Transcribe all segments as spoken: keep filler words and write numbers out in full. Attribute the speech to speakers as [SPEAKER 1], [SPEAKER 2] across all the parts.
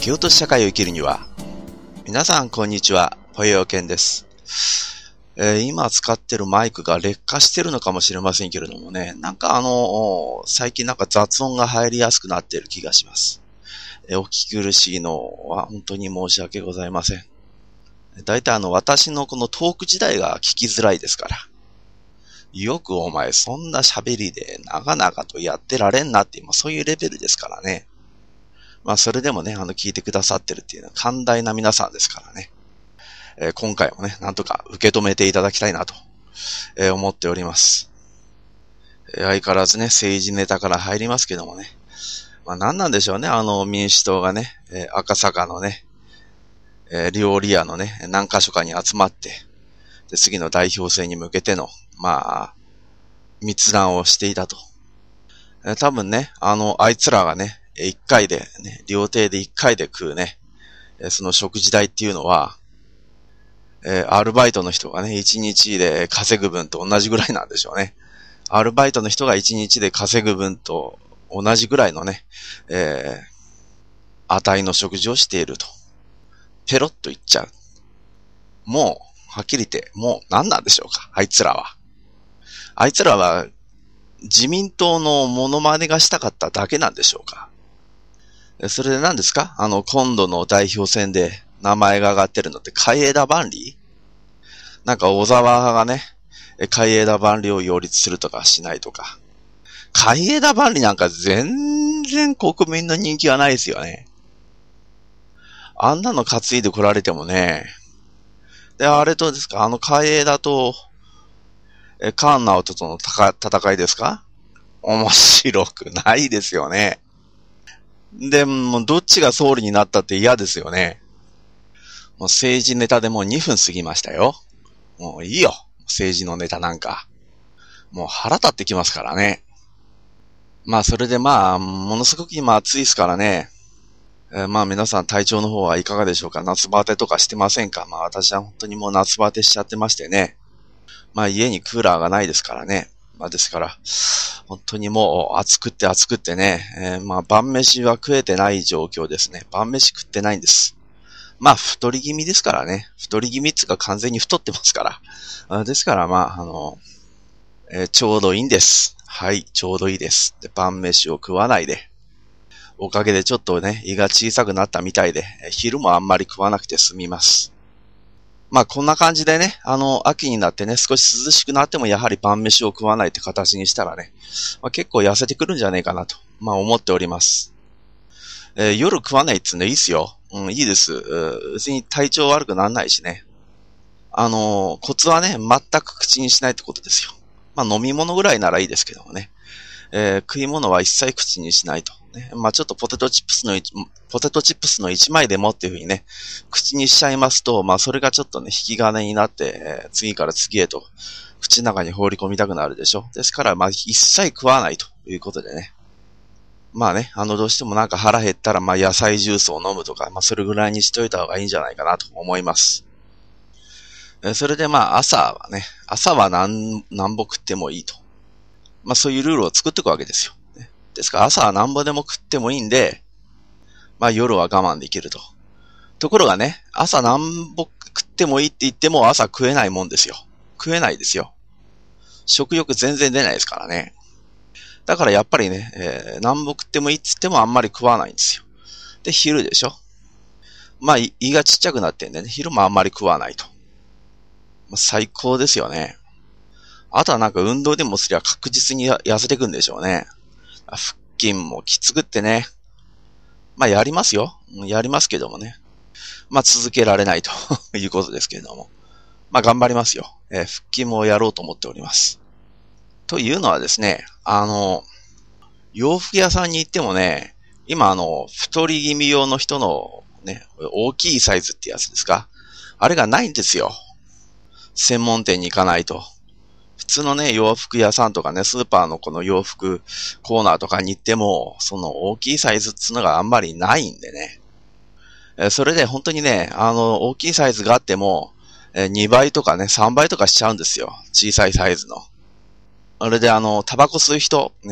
[SPEAKER 1] 生き落とし社会を生きるには。皆さんこんにちは、ぽよよけんです、えー、今使ってるマイクが劣化してるのかもしれませんけれどもね、なんかあの最近なんか雑音が入りやすくなっている気がします。えー、お聞き苦しいのは本当に申し訳ございません。だいたいあの私のこのトーク自体が聞きづらいですから、よくお前そんな喋りで長々とやってられんなっていう、そういうレベルですからね。まあそれでもね、あの聞いてくださってるっていうのは寛大な皆さんですからね。えー、今回もね、なんとか受け止めていただきたいなと、えー、思っております。えー、相変わらずね、政治ネタから入りますけどもね。まあ何なんでしょうね、あの民主党がね、えー、赤坂のね、えー、料理屋のね、何箇所かに集まって、で次の代表選に向けての、まあ、密談をしていたと。えー、多分ね、あの、あいつらがね、一回で、ね、料亭で一回で食うね、えー、その食事代っていうのは、えー、アルバイトの人がね、一日で稼ぐ分と同じぐらいなんでしょうね。アルバイトの人が一日で稼ぐ分と同じぐらいのね、えー、値の食事をしていると。ペロッと言っちゃう。もう、はっきり言って、もう何なんでしょうか、あいつらは。あいつらは、自民党のモノマネがしたかっただけなんでしょうか。それで何ですか、あの、今度の代表選で名前が挙がってるのって海江田万里？なんか小沢派がね、海江田万里を擁立するとかしないとか。海江田万里なんか全然国民の人気はないですよね。あんなの担いで来られてもね。で、あれとですか、あの海江田と、え、菅直人との戦いですか？面白くないですよね。で、もうどっちが総理になったって嫌ですよね。もう政治ネタでもうにふん過ぎましたよ。もういいよ。政治のネタなんか。もう腹立ってきますからね。まあそれでまあ、ものすごく今暑いですからね。えー、まあ皆さん体調の方はいかがでしょうか。夏バテとかしてませんか。まあ私は本当にもう夏バテしちゃってましてね。まあ家にクーラーがないですからね。まあですから、本当にもう暑くって暑くってね。えー、まあ晩飯は食えてない状況ですね。晩飯食ってないんです。まあ太り気味ですからね。太り気味っていうか完全に太ってますから。あですからまあ、あの、えー、ちょうどいいんです。はい、ちょうどいいです。で、晩飯を食わないで。おかげでちょっとね、胃が小さくなったみたいで、昼もあんまり食わなくて済みます。まあこんな感じでね、あの、秋になってね、少し涼しくなってもやはり晩飯を食わないって形にしたらね、まあ、結構痩せてくるんじゃねえかなと、まあ思っております。えー、夜食わないっつうのいいっすよ。うん、いいです。別に体調悪くならないしね。あのー、コツはね、全く口にしないってことですよ。まあ飲み物ぐらいならいいですけどもね。えー、食い物は一切口にしないと。ね、まあちょっとポテトチップスの、ポテトチップスの一枚でもっていうふうにね、口にしちゃいますと、まあそれがちょっとね、引き金になって、えー、次から次へと、口の中に放り込みたくなるでしょ。ですから、まあ一切食わないということでね。まあね、あの、どうしてもなんか腹減ったら、まあ野菜ジュースを飲むとか、まあそれぐらいにしといた方がいいんじゃないかなと思います。それでまあ朝はね、朝は何、何ぼ食ってもいいと。まあそういうルールを作っていくわけですよ。ですから朝は何ぼでも食ってもいいんで、まあ夜は我慢できると。ところがね、朝何ぼ食ってもいいって言っても朝食えないもんですよ。食えないですよ。食欲全然出ないですからね。だからやっぱりね、えー、何ぼ食ってもいいって言ってもあんまり食わないんですよ。で、昼でしょ。まあ胃がちっちゃくなってんでね、昼もあんまり食わないと。最高ですよね。あとはなんか運動でもすりゃ確実に痩せてくんでしょうね。腹筋もきつくってね。まあやりますよ。やりますけどもね。まあ続けられないということですけれども。まあ頑張りますよ。えー、腹筋もやろうと思っております。というのはですね、あの、洋服屋さんに行ってもね、今あの、太り気味用の人のね、大きいサイズってやつですか？あれがないんですよ。専門店に行かないと。普通のね、洋服屋さんとかね、スーパーのこの洋服コーナーとかに行っても、その大きいサイズっていうのがあんまりないんでね。えそれで本当にね、あの、大きいサイズがあっても、えにばいとかね、さんばいとかしちゃうんですよ。小さいサイズの。あれであの、タバコ吸う人、ね、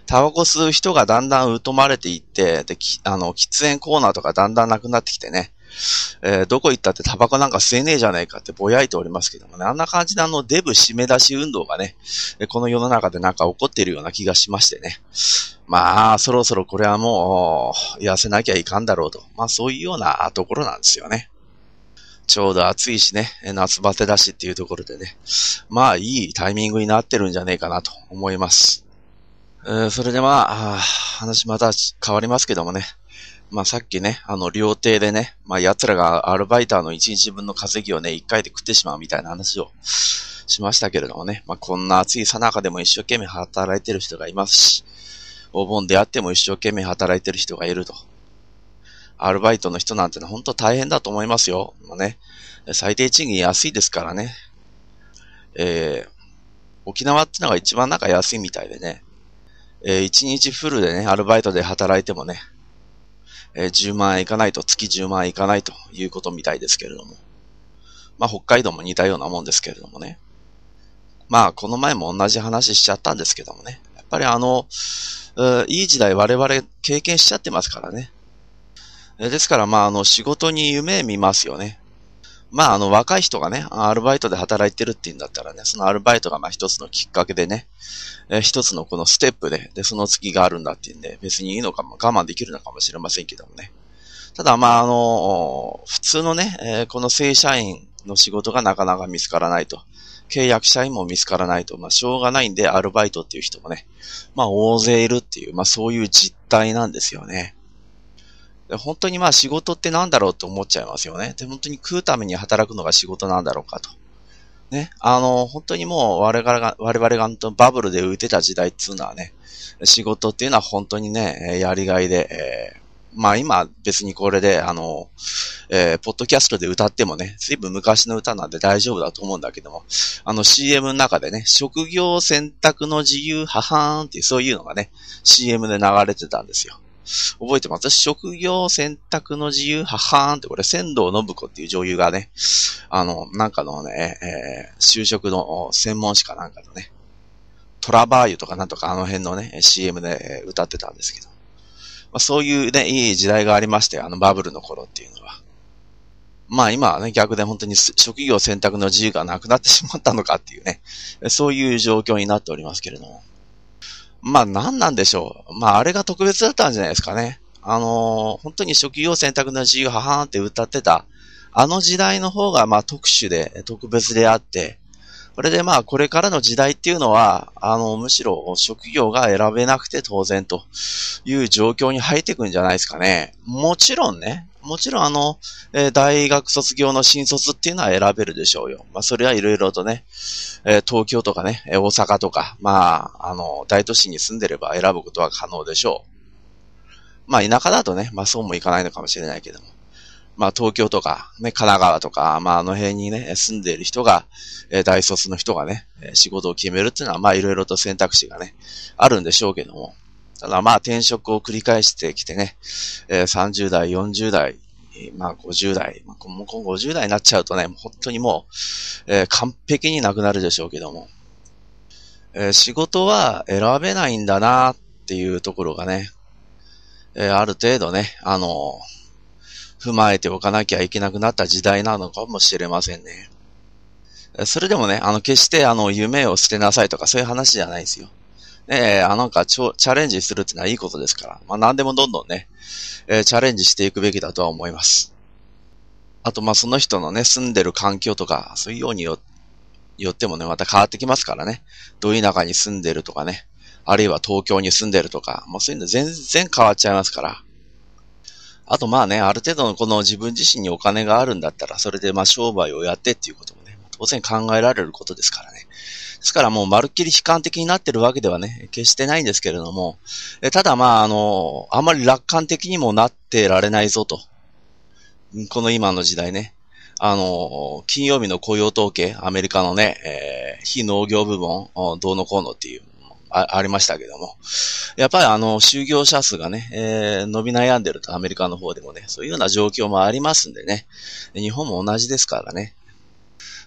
[SPEAKER 1] タバコ吸う人がだんだん疎まれていって、で、きあの、喫煙コーナーとかだんだんなくなってきてね、えー、どこ行ったってタバコなんか吸えねえじゃねえかってぼやいておりますけどもね、あんな感じであのデブ締め出し運動がね、この世の中でなんか起こっているような気がしましてね。まあ、そろそろこれはもう痩せなきゃいかんだろうと。まあそういうようなところなんですよね。ちょうど暑いしね、夏バテだしっていうところでね。まあいいタイミングになってるんじゃねえかなと思います。えー、それでまあ、話また変わりますけどもね。まあさっきね、あの、料亭でね、まあ奴らがアルバイターの一日分の稼ぎをね、一回で食ってしまうみたいな話をしましたけれどもね。まあこんな暑いさなかでも一生懸命働いてる人がいますし、お盆であっても一生懸命働いてる人がいると。アルバイトの人なんてのは本当大変だと思いますよ。まあね、最低賃金安いですからね。えー、沖縄ってのが一番なんか安いみたいでね。えー、一日フルでね、アルバイトで働いてもね、えー、じゅうまん円いかないと、月じゅうまん円いかないということみたいですけれども。まあ北海道も似たようなもんですけれどもね。まあこの前も同じ話しちゃったんですけどもね。やっぱりあの、いい時代我々経験しちゃってますからね。ですから、まあ、あの、仕事に夢見ますよね。まあ、あの、若い人がね、アルバイトで働いてるって言うんだったらね、そのアルバイトがまあ一つのきっかけでね、え一つのこのステップで、で、その次があるんだっていうんで、別にいいのかも、我慢できるのかもしれませんけどもね。ただ、まあ、あの、普通のね、えー、この正社員の仕事がなかなか見つからないと。契約社員も見つからないと。まあ、しょうがないんで、アルバイトっていう人もね、まあ、大勢いるっていう、まあ、そういう実態なんですよね。本当にまあ仕事ってなんだろうって思っちゃいますよね。で、本当に食うために働くのが仕事なんだろうかと。ね。あの、本当にもう我々が、我々がバブルで浮いてた時代っていうのはね、仕事っていうのは本当にね、やりがいで、えー、まあ今別にこれで、あの、えー、ポッドキャストで歌ってもね、随分昔の歌なんで大丈夫だと思うんだけども、あの シーエム の中でね、職業選択の自由、ははーんっていうそういうのがね、シーエム で流れてたんですよ。覚えてます？職業選択の自由ははーんってこれ、仙道信子っていう女優がね、あの、なんかのね、えー、就職の専門誌かなんかのね、トラバーユとかなんとかあの辺のね、シーエム で歌ってたんですけど。まあ、そういうね、いい時代がありまして、あのバブルの頃っていうのは。まあ今はね、逆で本当に職業選択の自由がなくなってしまったのかっていうね、そういう状況になっておりますけれども。まあ何なんでしょう。まああれが特別だったんじゃないですかね。あのー、本当に職業選択の自由ははーんって歌ってた、あの時代の方がまあ特殊で特別であって、これでまあこれからの時代っていうのは、あの、むしろ職業が選べなくて当然という状況に入っていくんじゃないですかね。もちろんね、もちろんあの、えー、大学卒業の新卒っていうのは選べるでしょうよ。まあそれはいろいろとね、えー、東京とかね、大阪とか、まあ、あの、大都市に住んでれば選ぶことは可能でしょう。まあ田舎だとね、まあそうもいかないのかもしれないけども。まあ東京とか、ね、神奈川とか、まああの辺にね、住んでいる人が、えー、大卒の人がね、仕事を決めるっていうのは、まあいろいろと選択肢がね、あるんでしょうけども。ただまあ転職を繰り返してきてね、えー、さんじゅう代、よんじゅう代、まあごじゅう代、まあ、もうごじゅう代になっちゃうとね、本当にもう、えー、完璧になくなるでしょうけども。えー、仕事は選べないんだなっていうところがね、えー、ある程度ね、あのー、踏まえておかなきゃいけなくなった時代なのかもしれませんね。それでもね、あの、決してあの、夢を捨てなさいとかそういう話じゃないですよ。ねえ、あなんかチャレンジするってのはいいことですから、まあ何でもどんどんね、えー、チャレンジしていくべきだとは思います。あとまあその人のね、住んでる環境とか、そういうようによ、よってもね、また変わってきますからね。どういう中に住んでるとかね、あるいは東京に住んでるとか、もうそういうの全然変わっちゃいますから。あとまあね、ある程度のこの自分自身にお金があるんだったら、それでまあ商売をやってっていうこともね、当然考えられることですからね。ですからもうまるっきり悲観的になってるわけではね、決してないんですけれども、えただまああの、あまり楽観的にもなってられないぞと。この今の時代ね。あの、金曜日の雇用統計、アメリカのね、えー、非農業部門、どうのこうのっていうあ、ありましたけども。やっぱりあの、就業者数がね、えー、伸び悩んでるとアメリカの方でもね、そういうような状況もありますんでね。日本も同じですからね。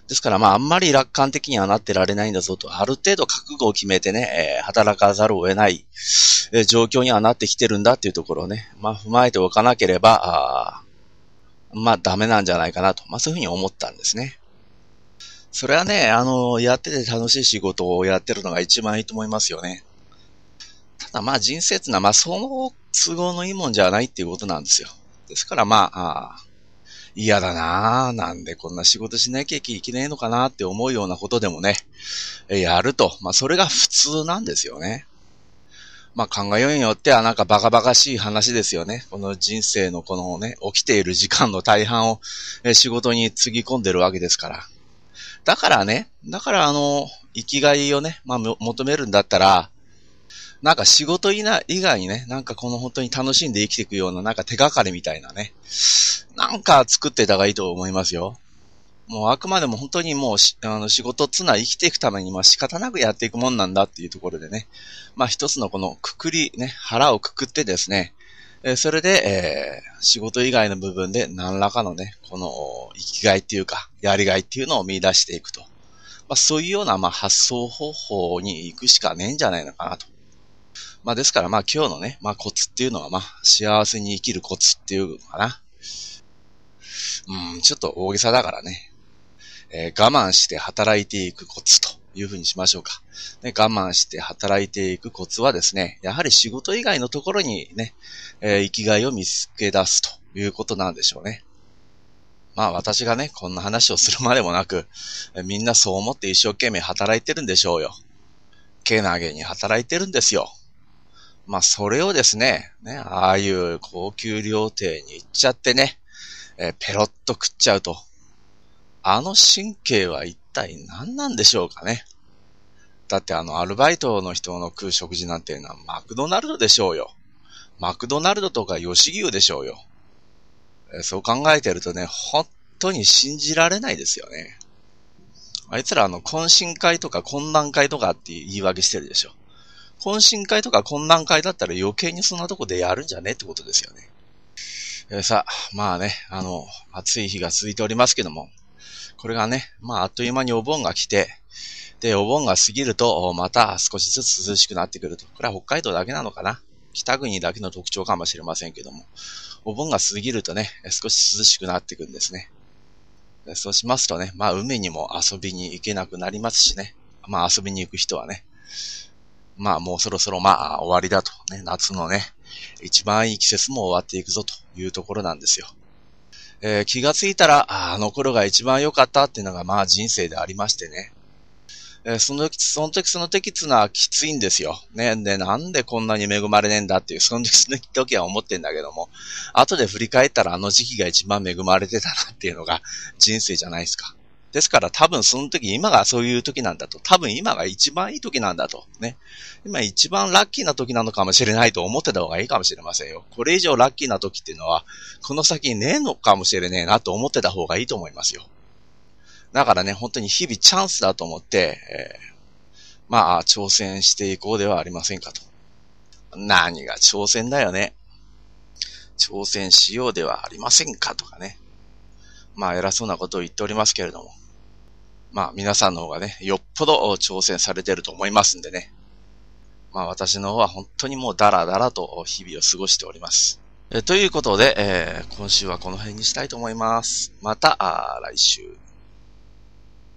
[SPEAKER 1] ですからまああんまり楽観的にはなってられないんだぞと、ある程度覚悟を決めてね、えー、働かざるを得ない、えー、状況にはなってきてるんだっていうところをね、まあ踏まえておかなければ、あまあダメなんじゃないかなと、まあそういうふうに思ったんですね。それはね、あの、やってて楽しい仕事をやってるのが一番いいと思いますよね。ただまあ人生ってのはまあその都合のいいもんじゃないっていうことなんですよ。ですからまあ、あ嫌だなぁ、なんでこんな仕事しなきゃいけないのかなって思うようなことでもね、やると。まあそれが普通なんですよね。まあ考えようによってはなんかバカバカしい話ですよね。この人生のこのね、起きている時間の大半を仕事につぎ込んでるわけですから。だからね、だからあの、生きがいをね、まあ求めるんだったら、なんか仕事以外にね、なんかこの本当に楽しんで生きていくようななんか手がかりみたいなね、なんか作ってた方がいいと思いますよ。もうあくまでも本当にもうあの仕事っつうのは生きていくためにまあ仕方なくやっていくもんなんだっていうところでね、まあ一つのこのくくりね、腹をくくってですね、えそれで、えー、仕事以外の部分で何らかのね、この生きがいっていうか、やりがいっていうのを見出していくと。まあそういうようなまあ発想方法に行くしかねえんじゃないのかなと。まあですからまあ今日のね、まあコツっていうのはまあ幸せに生きるコツっていうのかな。うん、ちょっと大げさだからね。えー、我慢して働いていくコツというふうにしましょうか。ね、我慢して働いていくコツはですね、やはり仕事以外のところにね、えー、生きがいを見つけ出すということなんでしょうね。まあ私がね、こんな話をするまでもなく、えー、みんなそう思って一生懸命働いてるんでしょうよ。けなげに働いてるんですよ。まあそれをですね、ね、ああいう高級料亭に行っちゃってね、えー、ペロッと食っちゃうと。あの神経は一体何なんでしょうかね。だってあのアルバイトの人の食う食事なんていうのはマクドナルドでしょうよ。マクドナルドとか吉牛でしょうよ。えー、そう考えてるとね、本当に信じられないですよね。あいつらあの懇親会とか懇談会とかって言い訳してるでしょ。懇親会とか懇談会だったら余計にそんなとこでやるんじゃねってことですよね。えー、さあ、まあね、あの、暑い日が続いておりますけども、これがね、まああっという間にお盆が来て、で、お盆が過ぎると、また少しずつ涼しくなってくると。これは北海道だけなのかな。北国だけの特徴かもしれませんけども、お盆が過ぎるとね、少し涼しくなってくるんですね。そうしますとね、まあ海にも遊びに行けなくなりますしね。まあ遊びに行く人はね、まあもうそろそろまあ終わりだと。ね、夏のね、一番いい季節も終わっていくぞというところなんですよ。えー、気がついたら、あ, あの頃が一番良かったっていうのがまあ人生でありましてね。えー、その時、その時その時っていうのはきついんですよ。ね。で、なんでこんなに恵まれねえんだっていう、その時その時は思ってんだけども、後で振り返ったらあの時期が一番恵まれてたなっていうのが人生じゃないですか。ですから多分その時、今がそういう時なんだと。多分今が一番いい時なんだと。ね。今一番ラッキーな時なのかもしれないと思ってた方がいいかもしれませんよ。これ以上ラッキーな時っていうのは、この先ねえのかもしれねえなと思ってた方がいいと思いますよ。だからね、本当に日々チャンスだと思って、えー、まあ、挑戦していこうではありませんかと。何が挑戦だよね。挑戦しようではありませんかとかね。まあ、偉そうなことを言っておりますけれども。まあ、皆さんの方がね、よっぽど挑戦されてると思いますんでね。まあ、私の方は本当にもうダラダラと日々を過ごしております。えということで、えー、今週はこの辺にしたいと思います。また、来週。